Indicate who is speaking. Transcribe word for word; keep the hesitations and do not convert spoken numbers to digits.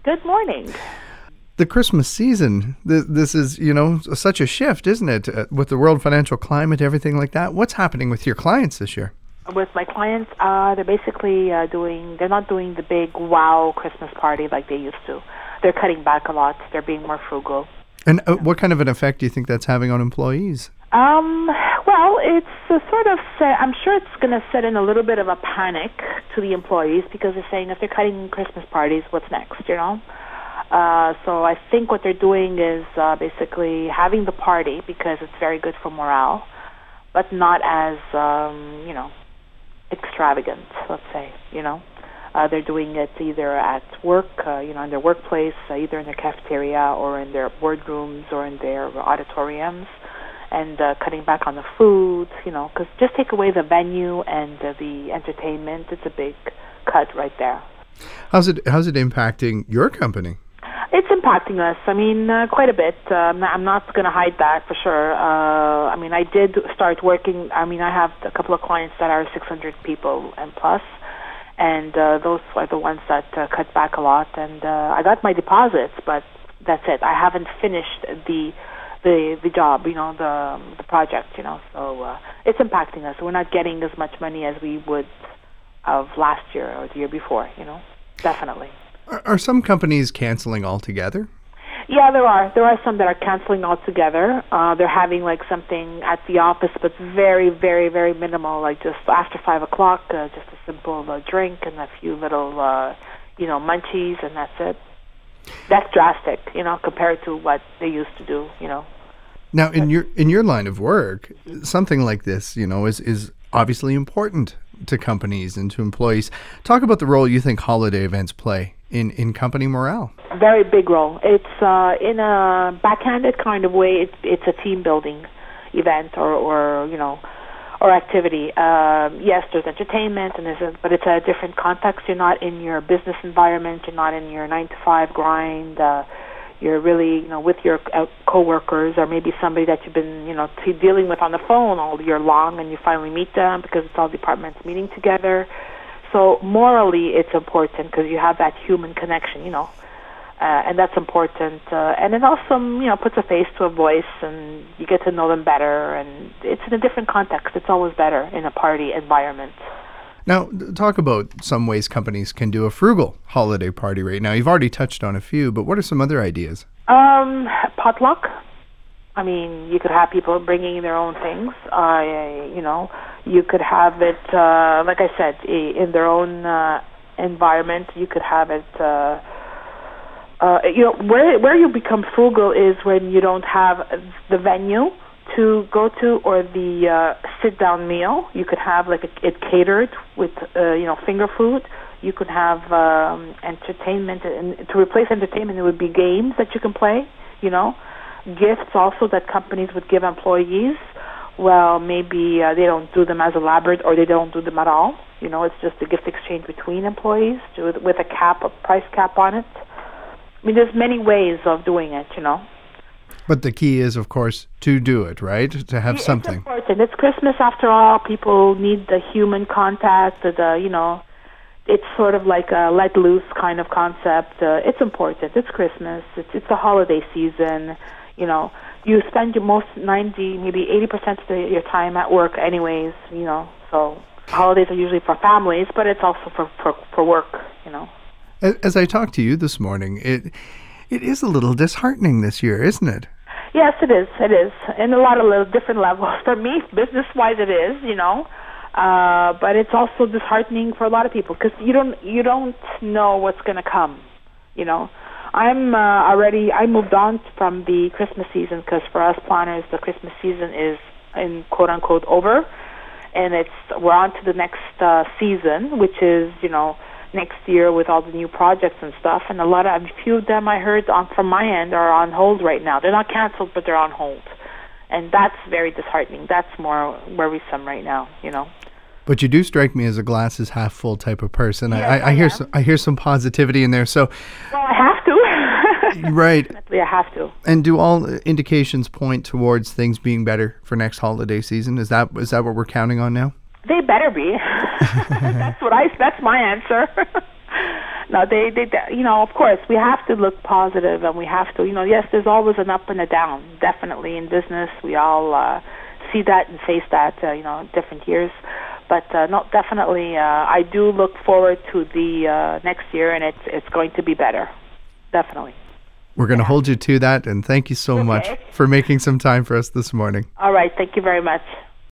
Speaker 1: Good morning.
Speaker 2: The Christmas season, th- this is, you know, such a shift, isn't it? Uh, with the world financial climate, everything like that. What's happening with your clients this year?
Speaker 1: With my clients, uh, they're basically uh, doing, they're not doing the big wow Christmas party like they used to. They're cutting back a lot. They're being more frugal.
Speaker 2: And uh, what kind of an effect do you think that's having on employees?
Speaker 1: Um, well, it's a sort of, set, I'm sure it's going to set in a little bit of a panic to the employees because they're saying if they're cutting Christmas parties, what's next, you know? Uh, so I think what they're doing is uh, basically having the party because it's very good for morale, but not as, um, you know, extravagant, let's say, you know. Uh, they're doing it either at work, uh, you know, in their workplace, uh, either in their cafeteria or in their boardrooms or in their auditoriums, and uh, cutting back on the food, you know, because just take away the venue and uh, the entertainment, it's a big cut right there.
Speaker 2: How's it, how's it impacting your company?
Speaker 1: It's impacting us. I mean, uh, quite a bit. Uh, I'm not, I'm not going to hide that for sure. Uh, I mean, I did start working. I mean, I have a couple of clients that are six hundred people and plus, and uh, those are the ones that uh, cut back a lot. And uh, I got my deposits, but that's it. I haven't finished the the the job, you know, the the project, you know. So uh, it's impacting us. We're not getting as much money as we would of last year or the year before, you know. Definitely.
Speaker 2: Are, are some companies canceling altogether?
Speaker 1: Yeah, there are. There are some that are canceling altogether. Uh, they're having like something at the office, but very, very, very minimal, like just after five o'clock, uh, just a simple uh, drink and a few little, uh, you know, munchies, and that's it. That's drastic, you know, compared to what they used to do, you know.
Speaker 2: Now, in your in your line of work, something like this, you know, is is obviously important to companies and to employees. Talk about the role you think holiday events play in, in company morale.
Speaker 1: Very big role. It's uh, in a backhanded kind of way. It's it's a team building event or, or you know or activity. Um, yes, there's entertainment and there's a, but it's a different context. You're not in your business environment. You're not in your nine to five grind. Uh, you're really you know with your uh, coworkers or maybe somebody that you've been you know t- dealing with on the phone all year long, and you finally meet them because it's all departments meeting together. So morally, it's important because you have that human connection, you know, uh, and that's important. Uh, and it also, you know, puts a face to a voice, and you get to know them better. And it's in a different context. It's always better in a party environment.
Speaker 2: Now, talk about some ways companies can do a frugal holiday party right now. You've already touched on a few, but what are some other ideas?
Speaker 1: Um, potluck. I mean, you could have people bringing their own things. Uh, you know, you could have it, uh, like I said, in their own uh, environment. You could have it. Uh, uh, you know, where where you become frugal is when you don't have the venue to go to or the uh, sit-down meal. You could have like a, it catered with uh, you know finger food. You could have um, entertainment, and to replace entertainment, it would be games that you can play. You know. Gifts also that companies would give employees. Well, maybe uh, they don't do them as elaborate or they don't do them at all. You know, it's just a gift exchange between employees with, with a cap, a price cap on it. I mean, there's many ways of doing it, you know.
Speaker 2: But the key is, of course, to do it, right? To have
Speaker 1: it's
Speaker 2: something.
Speaker 1: It's important. It's Christmas after all. People need the human contact, the, the you know, it's sort of like a let loose kind of concept. Uh, it's important. It's Christmas. It's, it's the holiday season. You know, you spend your most ninety, maybe eighty percent of the, your time at work anyways, you know, so holidays are usually for families, but it's also for, for, for work, you know.
Speaker 2: As I talked to you this morning, it it is a little disheartening this year, isn't it?
Speaker 1: Yes, it is. It is. In a lot of little different levels. For me, business-wise, it is, you know. Uh, but it's also disheartening for a lot of people because you don't, you don't know what's going to come, you know. I'm uh, already, I moved on from the Christmas season because for us planners, the Christmas season is in quote-unquote over, and it's we're on to the next uh, season, which is, you know, next year with all the new projects and stuff, and a lot of, a few of them I heard on from my end are on hold right now. They're not canceled, but they're on hold, and that's very disheartening. That's more worrisome right now, you know.
Speaker 2: But you do strike me as a glass is half full type of person.
Speaker 1: Yes,
Speaker 2: I, I, I hear some, I hear some positivity in there. So,
Speaker 1: well, I have to.
Speaker 2: Right.
Speaker 1: Definitely, I have to.
Speaker 2: And do all indications point towards things being better for next holiday season? Is that is that what we're counting on now?
Speaker 1: They better be. That's what I. That's my answer. no, they, they, they, you know, of course, we have to look positive, and we have to, you know, yes, there's always an up and a down. Definitely in business, we all uh, see that and face that, uh, you know, different years. But uh, no, definitely, uh, I do look forward to the uh, next year, and it's it's going to be better. Definitely.
Speaker 2: We're going to yeah. hold you to that, and thank you so okay. much for making some time for us this morning.
Speaker 1: All right, thank you very much.